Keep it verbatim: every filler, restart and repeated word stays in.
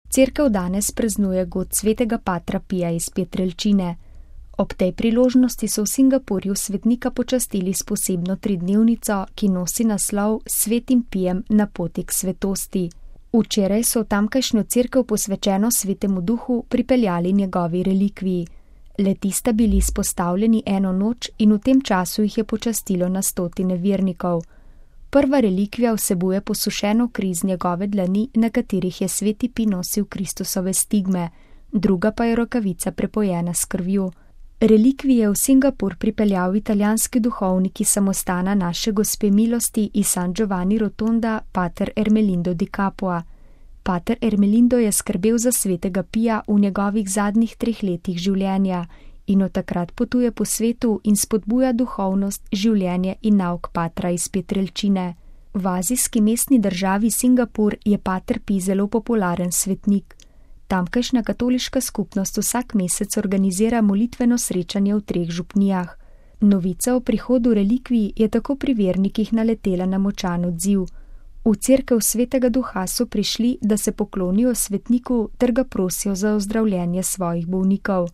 Cerkev danes praznuje god svetega patra Pija iz Pietrelcine. Ob tej priložnosti so v Singapurju svetnika počastili s posebno tridnevnico, ki nosi naslov Svetim Pijem na poti k svetosti. Včeraj so v tamkajšnjo cerkev posvečeno Svetemu Duhu pripeljali njegovi relikviji. Le-ti sta bili izpostavljeni eno noč in v tem času jih je počastilo na stotine vernikov. Prva relikvija vsebuje posušeno kri z njegove dlani, na katerih je Sveti Pij nosil Kristusove stigme, druga pa je rokavica prepojena s krvjo. Relikviji je v Singapur pripeljal italijanski duhovnik iz samostana Naše Gospe milosti iz San Giovanni Rotonda, pater Ermelindo di Capua. Pater Ermelindo je skrbel za Svetega Pija v njegovih zadnjih treh letih življenja in od takrat potuje po svetu in spodbuja duhovnost, življenje in nauk patra iz Pietrelcine. V azijski mestni državi Singapur je pater Pij zelo popularen svetnik. Tamkajšnja katoliška skupnost vsak mesec organizira molitveno srečanje v treh župnijah. Novica o prihodu relikvij je tako pri vernikih naletela na močan odziv. V cerkev Svetega Duha so prišli, da se poklonijo svetniku ter ga prosijo za ozdravljenje svojih bolnikov.